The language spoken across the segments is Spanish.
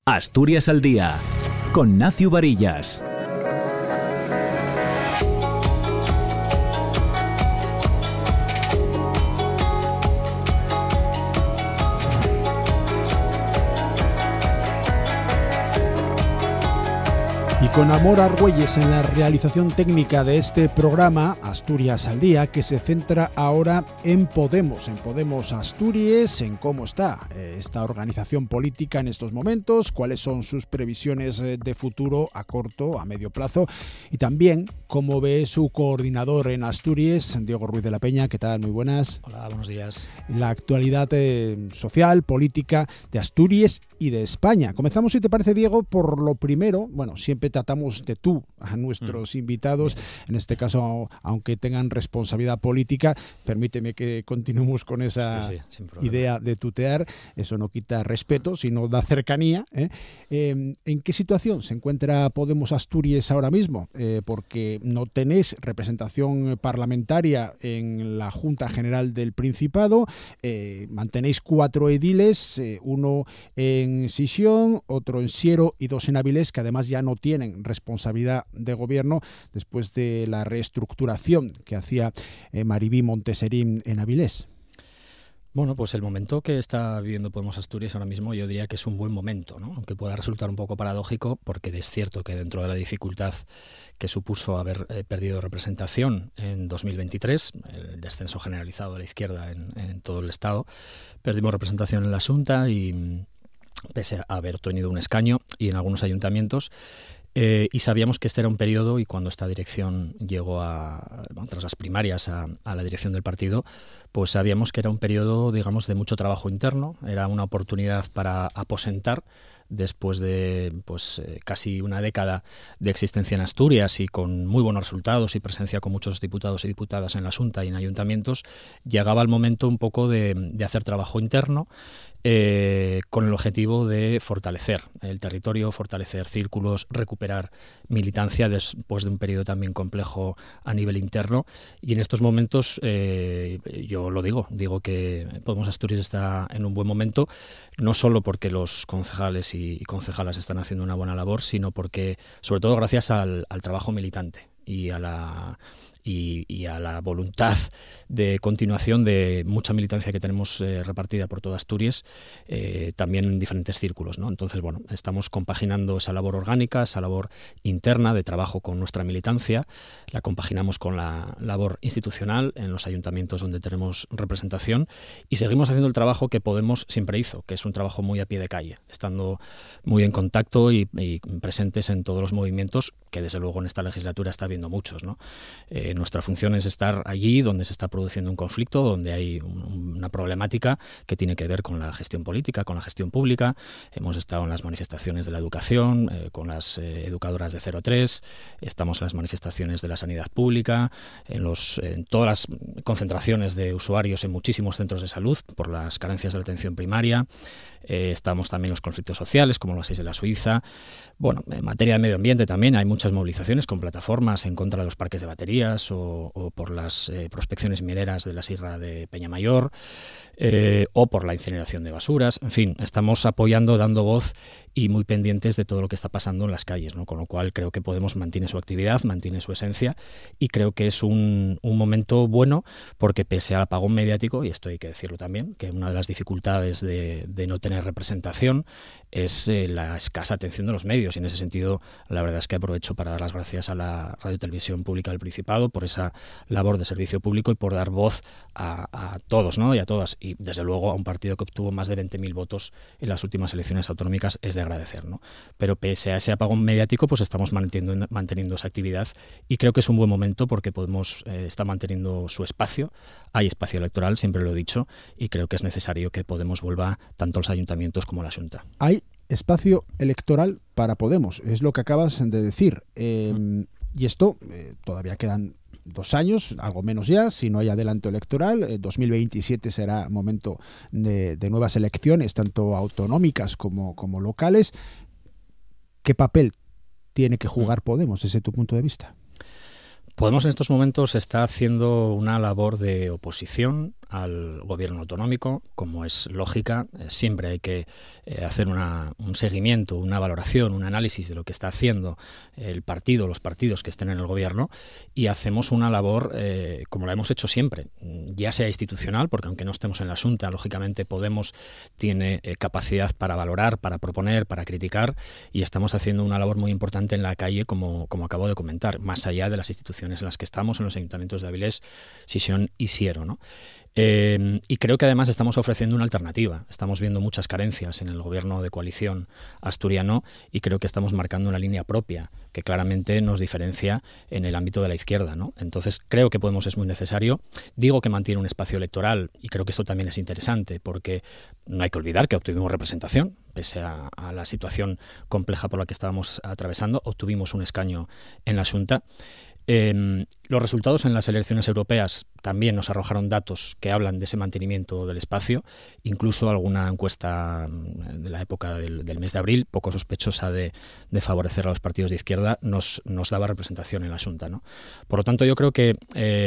Asturias al día, con Nacio Varillas. Y con Amor Argüelles en la realización técnica de este programa, Asturias al Día, que se centra ahora en Podemos Asturias, en cómo está esta organización política en estos momentos, cuáles son sus previsiones de futuro a corto, a medio plazo, y también cómo ve su coordinador en Asturias, Diego Ruiz de la Peña. ¿Qué tal? Muy buenas. Hola, buenos días. La actualidad social, política de Asturias y de España. Comenzamos, si te parece, Diego, por lo primero. Bueno, siempre tratamos de tú a nuestros invitados, en este caso, aunque tengan responsabilidad política. Permíteme que continuemos con esa idea de tutear. Eso no quita respeto, sino da cercanía. ¿En qué situación se encuentra Podemos Asturias ahora mismo? Porque no tenéis representación parlamentaria en la Junta General del Principado. Mantenéis 4 ediles, uno en Sisión, otro en Siero y 2 en Avilés, que además ya no tienen responsabilidad de gobierno después de la reestructuración que hacía Maribí Monteserín en Avilés. Bueno, pues el momento que está viviendo Podemos Asturias ahora mismo, yo diría que es un buen momento, ¿no? Aunque pueda resultar un poco paradójico, porque es cierto que dentro de la dificultad que supuso haber perdido representación en 2023, el descenso generalizado de la izquierda en todo el Estado, perdimos representación en la Xunta y pese a haber tenido un escaño y en algunos ayuntamientos, y sabíamos que este era un periodo, y cuando esta dirección llegó tras las primarias a la dirección del partido, pues sabíamos que era un periodo, digamos, de mucho trabajo interno, era una oportunidad para aposentar después de casi una década de existencia en Asturias y con muy buenos resultados y presencia con muchos diputados y diputadas en la Xunta y en ayuntamientos. Llegaba el momento un poco de hacer trabajo interno, con el objetivo de fortalecer el territorio, fortalecer círculos, recuperar militancia después de un periodo también complejo a nivel interno. Y en estos momentos, yo lo digo que Podemos Asturias está en un buen momento, no solo porque los concejales y concejalas están haciendo una buena labor, sino porque, sobre todo gracias al trabajo militante y a la voluntad de continuación de mucha militancia que tenemos repartida por toda Asturias, también en diferentes círculos, ¿no? Entonces, bueno, estamos compaginando esa labor orgánica, esa labor interna de trabajo con nuestra militancia, la compaginamos con la labor institucional en los ayuntamientos donde tenemos representación, y seguimos haciendo el trabajo que Podemos siempre hizo, que es un trabajo muy a pie de calle, estando muy en contacto y presentes en todos los movimientos, que desde luego en esta legislatura está habiendo muchos, ¿no? Nuestra función es estar allí donde se está produciendo un conflicto, donde hay una problemática que tiene que ver con la gestión política, con la gestión pública. Hemos estado en las manifestaciones de la educación, con las educadoras de 0-3, estamos en las manifestaciones de la sanidad pública, en todas las concentraciones de usuarios en muchísimos centros de salud por las carencias de la atención primaria. Estamos también en los conflictos sociales, como los 6 de la Suiza. Bueno, en materia de medio ambiente también hay muchas movilizaciones con plataformas en contra de los parques de baterías o por las prospecciones mineras de la Sierra de Peñamayor, o por la incineración de basuras. En fin, estamos apoyando, dando voz y muy pendientes de todo lo que está pasando en las calles, ¿no? Con lo cual creo que Podemos mantiene su actividad, mantiene su esencia, y creo que es un momento bueno, porque pese al apagón mediático, y esto hay que decirlo también, que una de las dificultades de no tener representación es la escasa atención de los medios, y en ese sentido la verdad es que aprovecho para dar las gracias a la Radio Televisión Pública del Principado por esa labor de servicio público y por dar voz a todos, ¿no? Y a todas, y desde luego a un partido que obtuvo más de 20.000 votos en las últimas elecciones autonómicas es de agradecer, ¿no? Pero pese a ese apagón mediático, pues estamos manteniendo esa actividad, y creo que es un buen momento porque Podemos está manteniendo su espacio. Hay espacio electoral, siempre lo he dicho, y creo que es necesario que Podemos vuelva tanto a los ayuntamientos como a la Xunta. Hay espacio electoral para Podemos, es lo que acabas de decir. Y esto todavía quedan 2 años, algo menos ya, si no hay adelanto electoral. 2027 será momento de nuevas elecciones, tanto autonómicas como locales. ¿Qué papel tiene que jugar Podemos desde tu punto de vista? Podemos en estos momentos está haciendo una labor de oposición al gobierno autonómico, como es lógica. Siempre hay que hacer un seguimiento, una valoración, un análisis de lo que está haciendo el partido, los partidos que estén en el gobierno, y hacemos una labor como la hemos hecho siempre, ya sea institucional, porque aunque no estemos en la Xunta, lógicamente Podemos tiene capacidad para valorar, para proponer, para criticar, y estamos haciendo una labor muy importante en la calle, como acabo de comentar, más allá de las instituciones en las que estamos, en los ayuntamientos de Avilés, Sisión y Siero, ¿no? Y creo que además estamos ofreciendo una alternativa. Estamos viendo muchas carencias en el gobierno de coalición asturiano y creo que estamos marcando una línea propia que claramente nos diferencia en el ámbito de la izquierda, ¿no? Entonces creo que Podemos es muy necesario. Digo que mantiene un espacio electoral y creo que esto también es interesante porque no hay que olvidar que obtuvimos representación. Pese a la situación compleja por la que estábamos atravesando, obtuvimos un escaño en la Xunta. Los resultados en las elecciones europeas también nos arrojaron datos que hablan de ese mantenimiento del espacio, incluso alguna encuesta de la época del mes de abril, poco sospechosa de favorecer a los partidos de izquierda, nos daba representación en la Xunta, ¿no? Por lo tanto, yo creo que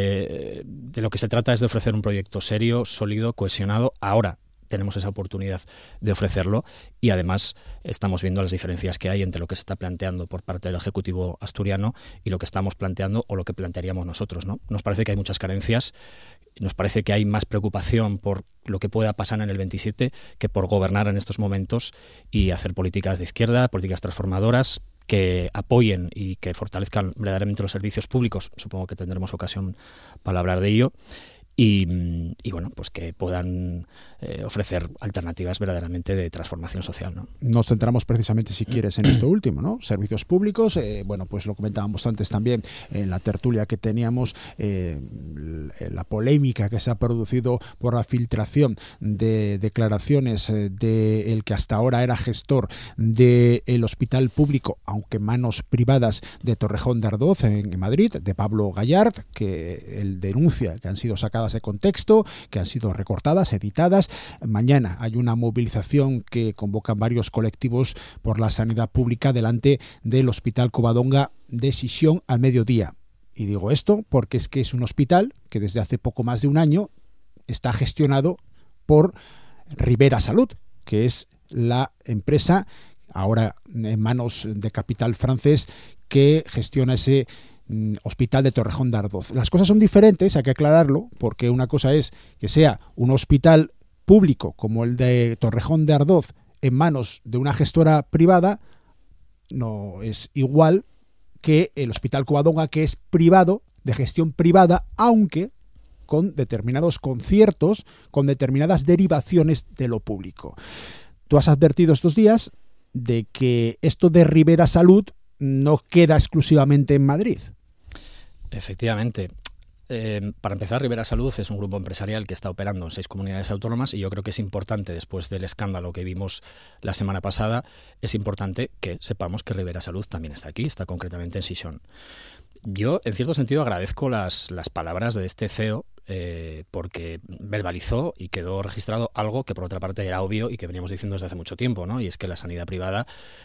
de lo que se trata es de ofrecer un proyecto serio, sólido, cohesionado. Ahora tenemos esa oportunidad de ofrecerlo y además estamos viendo las diferencias que hay entre lo que se está planteando por parte del Ejecutivo asturiano y lo que estamos planteando o lo que plantearíamos nosotros, ¿no? Nos parece que hay muchas carencias, nos parece que hay más preocupación por lo que pueda pasar en el 27 que por gobernar en estos momentos y hacer políticas de izquierda, políticas transformadoras que apoyen y que fortalezcan verdaderamente los servicios públicos. Supongo que tendremos ocasión para hablar de ello. Y bueno, pues que puedan ofrecer alternativas verdaderamente de transformación social, ¿no? Nos centramos precisamente, si quieres, en esto último, ¿no? Servicios públicos. Bueno, pues lo comentábamos antes también en la tertulia que teníamos, la polémica que se ha producido por la filtración de declaraciones del que hasta ahora era gestor del hospital público, aunque manos privadas, de Torrejón de Ardoz en Madrid, de Pablo Gallard, que él denuncia que han sido sacadas de contexto, que han sido recortadas, editadas. Mañana hay una movilización que convocan varios colectivos por la sanidad pública delante del Hospital Covadonga de Sisión al mediodía. Y digo esto porque es que es un hospital que desde hace poco más de un año está gestionado por Ribera Salud, que es la empresa ahora en manos de capital francés que gestiona ese Hospital de Torrejón de Ardoz. Las cosas son diferentes, hay que aclararlo, porque una cosa es que sea un hospital público como el de Torrejón de Ardoz en manos de una gestora privada, no es igual que el Hospital Covadonga, que es privado, de gestión privada, aunque con determinados conciertos, con determinadas derivaciones de lo público. Tú has advertido estos días de que esto de Ribera Salud no queda exclusivamente en Madrid. Efectivamente. Para empezar, Ribera Salud es un grupo empresarial que está operando en 6 comunidades autónomas y yo creo que es importante, después del escándalo que vimos la semana pasada, es importante que sepamos que Ribera Salud también está aquí, está concretamente en Sisión. Yo, en cierto sentido, agradezco las palabras de este CEO porque verbalizó y quedó registrado algo que por otra parte era obvio y que veníamos diciendo desde hace mucho tiempo, ¿no? Y es que la sanidad privada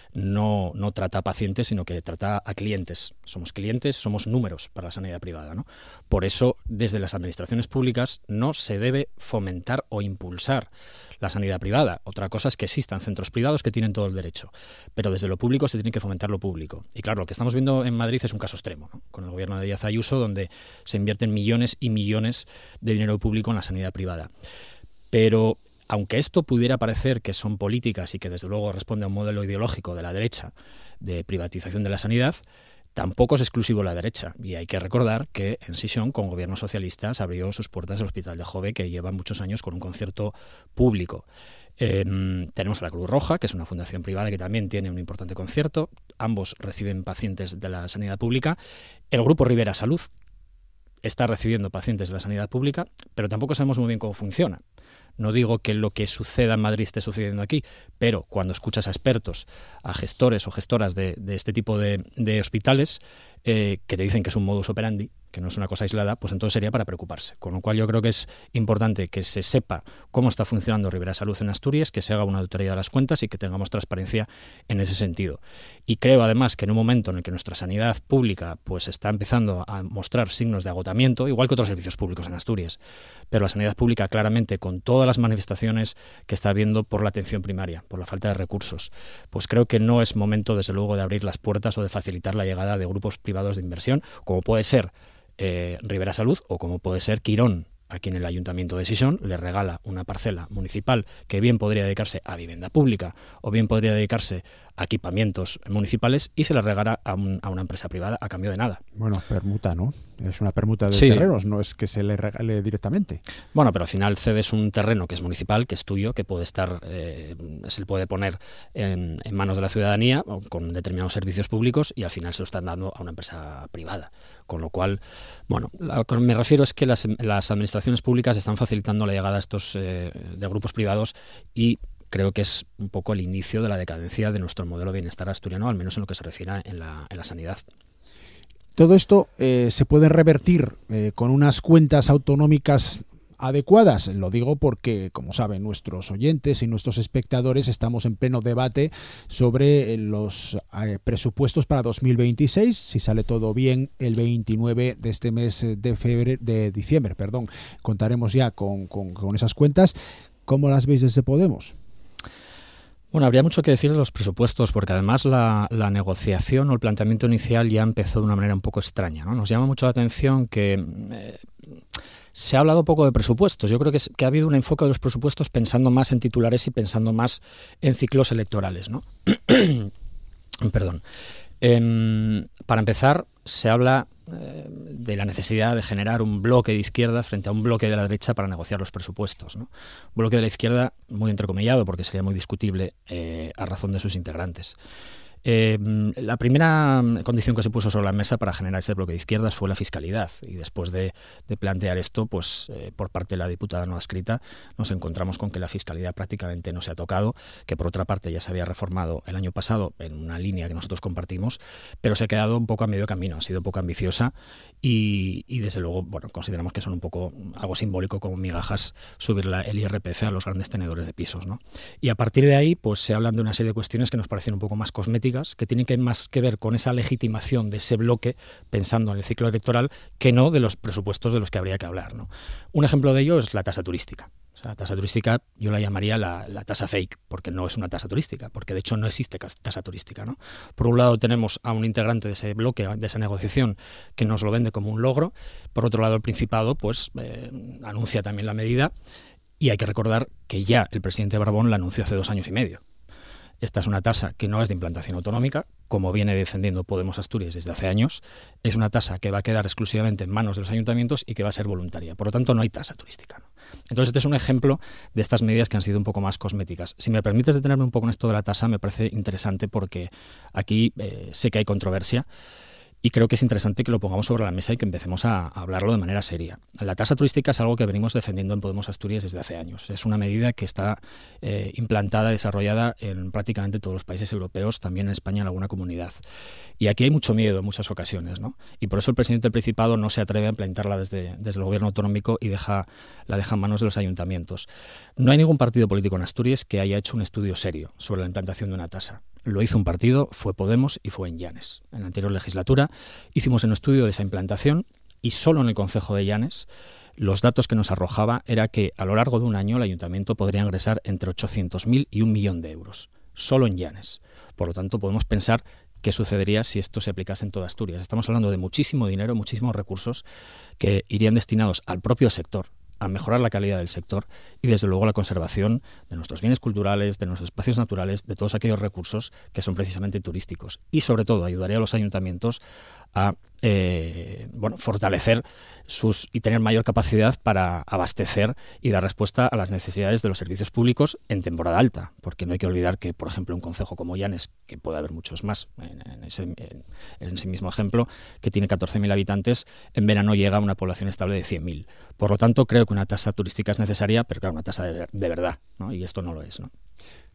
no trata a pacientes, sino que trata a clientes. Somos clientes, somos números para la sanidad privada, ¿no? Por eso, desde las administraciones públicas no se debe fomentar o impulsar la sanidad privada. Otra cosa es que existan centros privados que tienen todo el derecho, pero desde lo público se tiene que fomentar lo público. Y claro, lo que estamos viendo en Madrid es un caso extremo, ¿no? Con el gobierno de Díaz Ayuso, donde se invierten millones y millones de dinero público en la sanidad privada. Pero aunque esto pudiera parecer que son políticas y que desde luego responde a un modelo ideológico de la derecha de privatización de la sanidad, tampoco es exclusivo la derecha. Y hay que recordar que en Sisión, con gobiernos socialistas, abrió sus puertas el Hospital de Jove, que lleva muchos años con un concierto público. Tenemos a la Cruz Roja, que es una fundación privada que también tiene un importante concierto. Ambos reciben pacientes de la sanidad pública. El grupo Ribera Salud está recibiendo pacientes de la sanidad pública, pero tampoco sabemos muy bien cómo funciona. No digo que lo que suceda en Madrid esté sucediendo aquí, pero cuando escuchas a expertos, a gestores o gestoras de este tipo de hospitales que te dicen que es un modus operandi, que no es una cosa aislada, pues entonces sería para preocuparse. Con lo cual yo creo que es importante que se sepa cómo está funcionando Ribera Salud en Asturias, que se haga una auditoría de las cuentas y que tengamos transparencia en ese sentido. Y creo además que en un momento en el que nuestra sanidad pública pues está empezando a mostrar signos de agotamiento, igual que otros servicios públicos en Asturias, pero la sanidad pública claramente con todas las manifestaciones que está habiendo por la atención primaria, por la falta de recursos, pues creo que no es momento desde luego de abrir las puertas o de facilitar la llegada de grupos privados de inversión, como puede ser Ribera Salud o como puede ser Quirón, a quien el Ayuntamiento de Sison le regala una parcela municipal que bien podría dedicarse a vivienda pública o bien podría dedicarse a equipamientos municipales y se le regala a una empresa privada a cambio de nada. Bueno, permuta, ¿no? Es una permuta de sí. terrenos, no es que se le regale directamente. Bueno, pero al final cedes un terreno que es municipal, que es tuyo, que puede estar, se le puede poner en manos de la ciudadanía con determinados servicios públicos y al final se lo están dando a una empresa privada. Con lo cual, bueno, lo que me refiero es que las administraciones públicas están facilitando la llegada a estos de grupos privados y creo que es un poco el inicio de la decadencia de nuestro modelo de bienestar asturiano, al menos en lo que se refiere en la sanidad. Todo esto se puede revertir con unas cuentas autonómicas adecuadas. Lo digo porque, como saben nuestros oyentes y nuestros espectadores, estamos en pleno debate sobre los presupuestos para 2026. Si sale todo bien, el 29 de este mes de diciembre, contaremos ya con esas cuentas. ¿Cómo las veis desde Podemos? Bueno, habría mucho que decir de los presupuestos, porque además la negociación o el planteamiento inicial ya empezó de una manera un poco extraña, ¿no? Nos llama mucho la atención que se ha hablado poco de presupuestos. Yo creo que ha habido un enfoque de los presupuestos pensando más en titulares y pensando más en ciclos electorales, ¿no? Perdón. Para empezar, se habla de la necesidad de generar un bloque de izquierda frente a un bloque de la derecha para negociar los presupuestos, ¿no? Un bloque de la izquierda muy entrecomillado porque sería muy discutible a razón de sus integrantes. La primera condición que se puso sobre la mesa para generar ese bloque de izquierdas fue la fiscalidad, y después de plantear esto, pues por parte de la diputada no adscrita, nos encontramos con que la fiscalidad prácticamente no se ha tocado, que por otra parte ya se había reformado el año pasado en una línea que nosotros compartimos, pero se ha quedado un poco a medio camino, ha sido poco ambiciosa y desde luego, bueno, consideramos que son un poco algo simbólico, como migajas, subir el IRPF a los grandes tenedores de pisos, ¿no? Y a partir de ahí, pues se hablan de una serie de cuestiones que nos parecen un poco más cosméticas, que tienen más que ver con esa legitimación de ese bloque, pensando en el ciclo electoral, que no de los presupuestos de los que habría que hablar, ¿no? Un ejemplo de ello es la tasa turística. O sea, la tasa turística yo la llamaría la tasa fake, porque no es una tasa turística, porque de hecho no existe tasa turística, ¿no? Por un lado tenemos a un integrante de ese bloque, de esa negociación, que nos lo vende como un logro. Por otro lado, el Principado pues anuncia también la medida, y hay que recordar que ya el presidente Barbón la anunció hace 2 años y medio. Esta es una tasa que no es de implantación autonómica, como viene defendiendo Podemos Asturias desde hace años. Es una tasa que va a quedar exclusivamente en manos de los ayuntamientos y que va a ser voluntaria. Por lo tanto, no hay tasa turística, ¿no? Entonces, este es un ejemplo de estas medidas que han sido un poco más cosméticas. Si me permites detenerme un poco en esto de la tasa, me parece interesante porque aquí sé que hay controversia. Y creo que es interesante que lo pongamos sobre la mesa y que empecemos a hablarlo de manera seria. La tasa turística es algo que venimos defendiendo en Podemos Asturias desde hace años. Es una medida que está implantada, desarrollada en prácticamente todos los países europeos, también en España en alguna comunidad. Y aquí hay mucho miedo en muchas ocasiones, ¿no? Y por eso el presidente del Principado no se atreve a implantarla desde el gobierno autonómico y la deja en manos de los ayuntamientos. No hay ningún partido político en Asturias que haya hecho un estudio serio sobre la implantación de una tasa. Lo hizo un partido, fue Podemos y fue en Llanes. En la anterior legislatura hicimos un estudio de esa implantación y solo en el concejo de Llanes los datos que nos arrojaba era que a lo largo de un año el ayuntamiento podría ingresar entre 800.000 y 1 millón de euros, solo en Llanes. Por lo tanto, podemos pensar qué sucedería si esto se aplicase en toda Asturias. Estamos hablando de muchísimo dinero, muchísimos recursos que irían destinados al propio sector, a mejorar la calidad del sector y desde luego la conservación de nuestros bienes culturales, de nuestros espacios naturales, de todos aquellos recursos que son precisamente turísticos. Y sobre todo ayudaría a los ayuntamientos a fortalecer y tener mayor capacidad para abastecer y dar respuesta a las necesidades de los servicios públicos en temporada alta, porque no hay que olvidar que, por ejemplo, un concejo como Llanes, que puede haber muchos más en ese mismo ejemplo, que tiene 14.000 habitantes, en verano llega a una población estable de 100.000. Por lo tanto, creo que una tasa turística es necesaria, pero claro, una tasa de verdad, ¿no? Y esto no lo es, ¿no?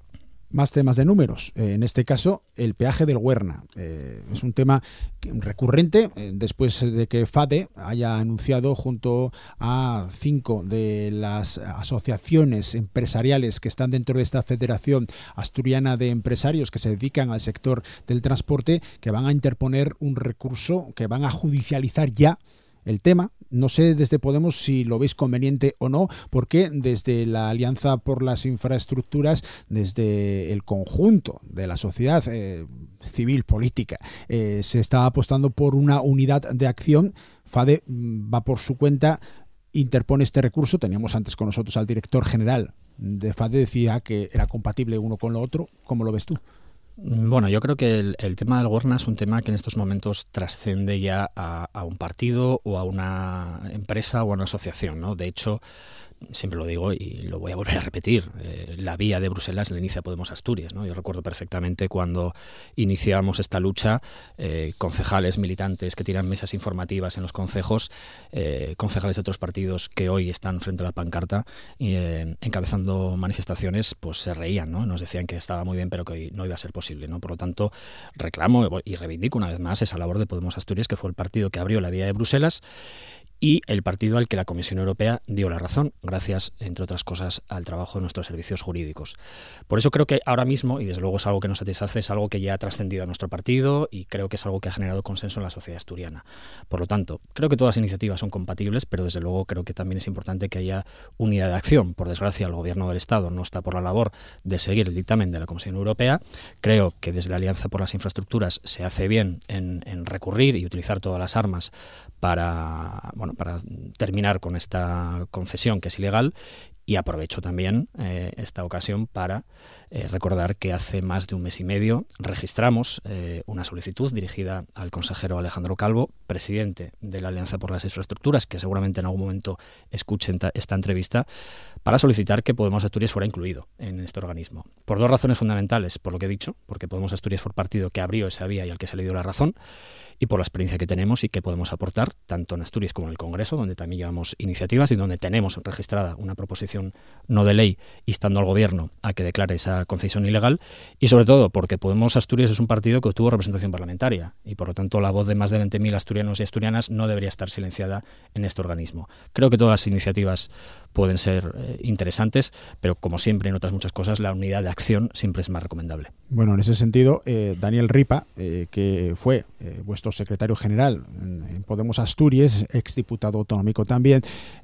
Más temas de números. En este caso, el peaje del Huerna. Es un tema recurrente después de que FADE haya anunciado junto a 5 de las asociaciones empresariales que están dentro de esta Federación Asturiana de Empresarios que se dedican al sector del transporte, que van a interponer un recurso, que van a judicializar ya el tema. No sé desde Podemos si lo veis conveniente o no, porque desde la Alianza por las Infraestructuras, desde el conjunto de la sociedad civil, política, se está apostando por una unidad de acción. FADE va por su cuenta, interpone este recurso. Teníamos antes con nosotros al director general de FADE, decía que era compatible uno con lo otro. ¿Cómo lo ves tú? Bueno, yo creo que el tema del Huerna es un tema que en estos momentos trascende ya a un partido o a una empresa o a una asociación, ¿no? De hecho, siempre lo digo y lo voy a volver a repetir, la vía de Bruselas la inicia Podemos Asturias, ¿no? Yo recuerdo perfectamente cuando iniciábamos esta lucha, concejales, militantes que tiran mesas informativas en los concejos, concejales de otros partidos que hoy están frente a la pancarta encabezando manifestaciones, pues se reían, ¿no? Nos decían que estaba muy bien pero que hoy no iba a ser posible, ¿no? Por lo tanto, reclamo y reivindico una vez más esa labor de Podemos Asturias, que fue el partido que abrió la vía de Bruselas y el partido al que la Comisión Europea dio la razón, gracias, entre otras cosas, al trabajo de nuestros servicios jurídicos. Por eso creo que ahora mismo, y desde luego es algo que nos satisface, es algo que ya ha trascendido a nuestro partido y creo que es algo que ha generado consenso en la sociedad asturiana. Por lo tanto, creo que todas las iniciativas son compatibles, pero desde luego creo que también es importante que haya unidad de acción. Por desgracia, el Gobierno del Estado no está por la labor de seguir el dictamen de la Comisión Europea. Creo que desde la Alianza por las Infraestructuras se hace bien en recurrir y utilizar todas las armas para terminar con esta concesión que es ilegal. Y aprovecho también esta ocasión para recordar que hace más de un mes y medio registramos una solicitud dirigida al consejero Alejandro Calvo, presidente de la Alianza por las Infraestructuras, que seguramente en algún momento escuchen esta entrevista, para solicitar que Podemos Asturias fuera incluido en este organismo. Por 2 razones fundamentales, por lo que he dicho, porque Podemos Asturias fue el partido que abrió esa vía y al que se le dio la razón, y por la experiencia que tenemos y que podemos aportar tanto en Asturias como en el Congreso, donde también llevamos iniciativas y donde tenemos registrada una proposición no de ley instando al Gobierno a que declare esa concesión ilegal, y sobre todo porque Podemos Asturias es un partido que obtuvo representación parlamentaria y por lo tanto la voz de más de 20.000 asturianos y asturianas no debería estar silenciada en este organismo. Creo que todas las iniciativas pueden ser interesantes, pero como siempre en otras muchas cosas la unidad de acción siempre es más recomendable. Bueno, en ese sentido, Daniel Ripa, que fue vuestro secretario general en Podemos Asturias, exdiputado autonómico también,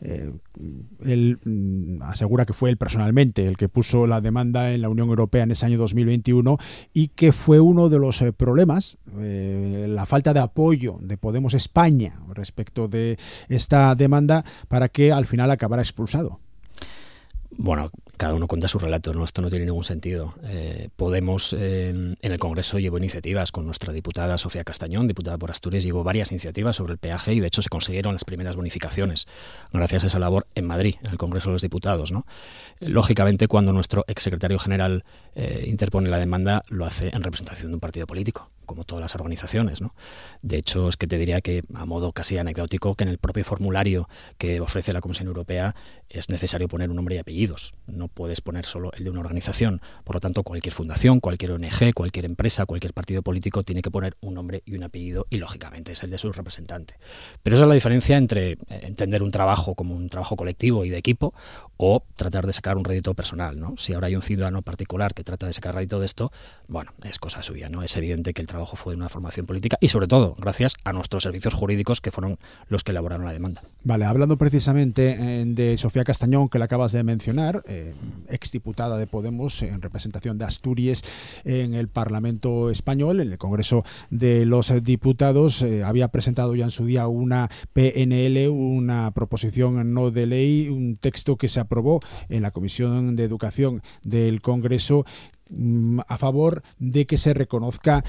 él asegura que fue él personalmente el que puso la demanda en la Unión Europea en ese año 2021 y que fue uno de los problemas, la falta de apoyo de Podemos España respecto de esta demanda para que al final acabara expulsado. Bueno, cada uno cuenta su relato, ¿no? Esto no tiene ningún sentido. Podemos, en el Congreso llevó iniciativas con nuestra diputada Sofía Castañón, diputada por Asturias, llevó varias iniciativas sobre el peaje y de hecho se consiguieron las primeras bonificaciones gracias a esa labor en Madrid, en el Congreso de los Diputados, ¿no? Lógicamente, cuando nuestro exsecretario general interpone la demanda, lo hace en representación de un partido político, como todas las organizaciones, ¿no? De hecho, es que te diría que, a modo casi anecdótico, que en el propio formulario que ofrece la Comisión Europea es necesario poner un nombre y apellidos. No puedes poner solo el de una organización. Por lo tanto, cualquier fundación, cualquier ONG, cualquier empresa, cualquier partido político tiene que poner un nombre y un apellido y, lógicamente, es el de su representante. Pero esa es la diferencia entre entender un trabajo como un trabajo colectivo y de equipo o tratar de sacar un rédito personal, ¿no? Si ahora hay un ciudadano particular que trata de sacar rédito de esto, bueno, es cosa suya, ¿no? Es evidente que el trabajo fue de una formación política y, sobre todo, gracias a nuestros servicios jurídicos que fueron los que elaboraron la demanda. Vale, hablando precisamente de Sofía Castañón, que la acabas de mencionar, exdiputada de Podemos en representación de Asturias en el Parlamento Español, en el Congreso de los Diputados, había presentado ya en su día una PNL, una proposición no de ley, un texto que se aprobó en la Comisión de Educación del Congreso a favor de que se reconozca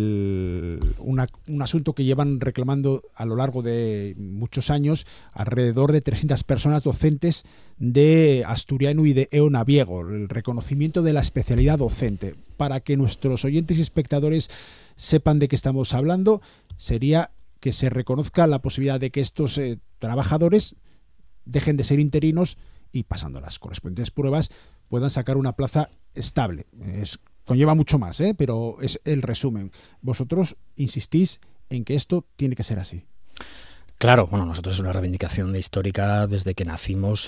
un asunto que llevan reclamando a lo largo de muchos años alrededor de 300 personas docentes de asturiano y de eonaviego, el reconocimiento de la especialidad docente. Para que nuestros oyentes y espectadores sepan de qué estamos hablando, sería que se reconozca la posibilidad de que estos trabajadores dejen de ser interinos y pasando las correspondientes pruebas puedan sacar una plaza estable. Conlleva mucho más, pero es el resumen. Vosotros insistís en que esto tiene que ser así. Claro, bueno, nosotros es una reivindicación histórica desde que nacimos,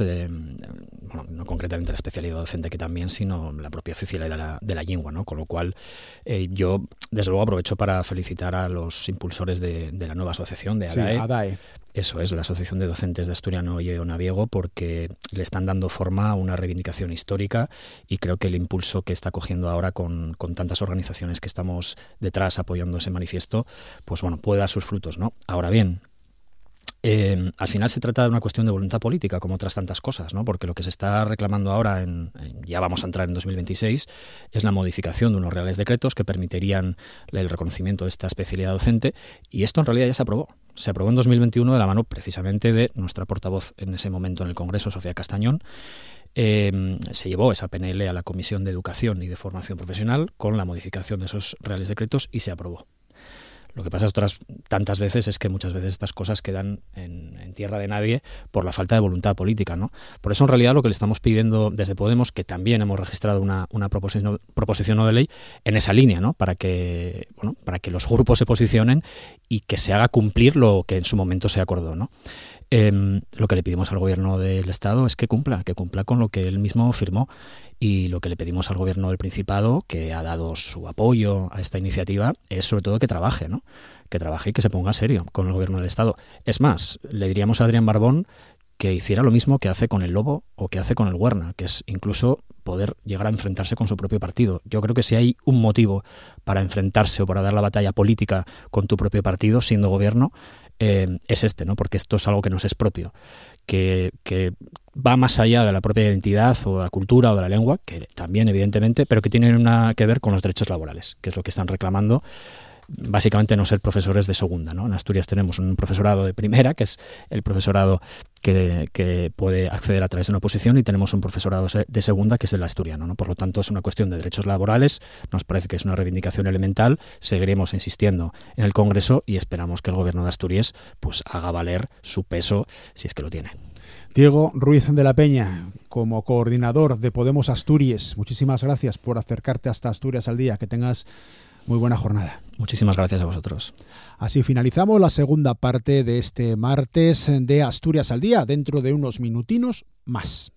no concretamente la especialidad docente que también, sino la propia oficialidad de la lengua, ¿no? Con lo cual yo, desde luego, aprovecho para felicitar a los impulsores de la nueva asociación, de ADAE. Sí, ADAE. Eso es, la Asociación de Docentes de Asturiano y Onaviego, porque le están dando forma a una reivindicación histórica y creo que el impulso que está cogiendo ahora con tantas organizaciones que estamos detrás apoyando ese manifiesto, pues bueno, puede dar sus frutos, ¿no? Ahora bien, al final se trata de una cuestión de voluntad política, como otras tantas cosas, ¿no? Porque lo que se está reclamando ahora, ya vamos a entrar en 2026, es la modificación de unos reales decretos que permitirían el reconocimiento de esta especialidad docente, y esto en realidad ya se aprobó. Se aprobó en 2021 de la mano precisamente de nuestra portavoz en ese momento en el Congreso, Sofía Castañón. Se llevó esa PNL a la Comisión de Educación y de Formación Profesional con la modificación de esos reales decretos y se aprobó. Lo que pasa otras tantas veces es que muchas veces estas cosas quedan en tierra de nadie por la falta de voluntad política, ¿no? Por eso en realidad lo que le estamos pidiendo desde Podemos, que también hemos registrado una proposición no de ley en esa línea, ¿no? Para que los grupos se posicionen y que se haga cumplir lo que en su momento se acordó, ¿no? Lo que le pedimos al gobierno del Estado es que cumpla con lo que él mismo firmó, y lo que le pedimos al gobierno del Principado, que ha dado su apoyo a esta iniciativa, es sobre todo que trabaje, ¿no? Que trabaje y que se ponga serio con el gobierno del Estado. Es más, le diríamos a Adrián Barbón que hiciera lo mismo que hace con el Lobo o que hace con el Huerna, que es incluso poder llegar a enfrentarse con su propio partido. Yo creo que si hay un motivo para enfrentarse o para dar la batalla política con tu propio partido, siendo gobierno, es este, ¿no? Porque esto es algo que nos es propio, que va más allá de la propia identidad o de la cultura o de la lengua, que también evidentemente, pero que tienen que ver con los derechos laborales, que es lo que están reclamando. Básicamente no ser profesores de segunda, ¿no? En Asturias tenemos un profesorado de primera, que es el profesorado que puede acceder a través de una oposición, y tenemos un profesorado de segunda, que es el asturiano, ¿no? Por lo tanto, es una cuestión de derechos laborales, nos parece que es una reivindicación elemental, seguiremos insistiendo en el Congreso y esperamos que el Gobierno de Asturias pues haga valer su peso, si es que lo tiene. Diego Ruiz de la Peña, como coordinador de Podemos Asturias, muchísimas gracias por acercarte hasta Asturias al Día. Que tengas muy buena jornada. Muchísimas gracias a vosotros. Así finalizamos la segunda parte de este martes de Asturias al Día. Dentro de unos minutinos más.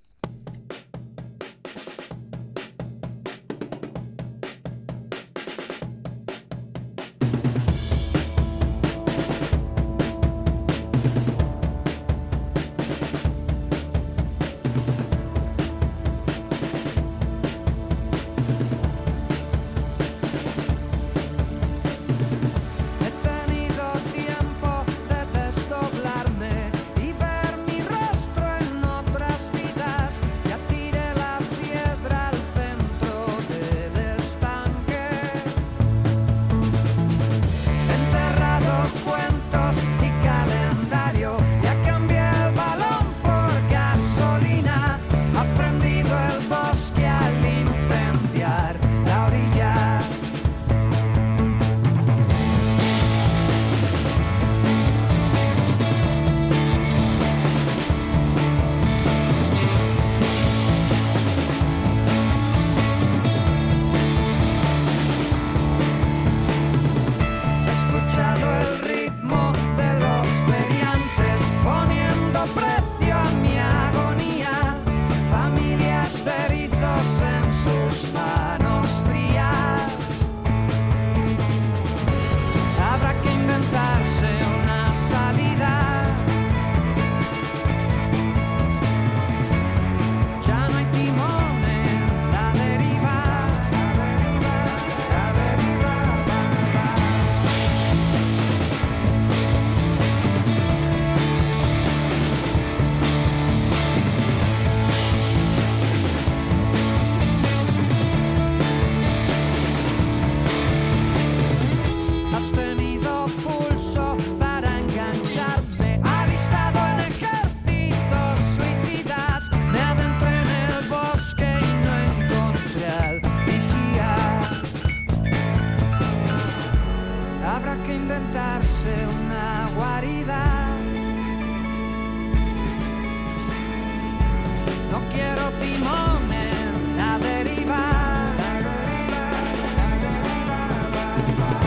No Bye.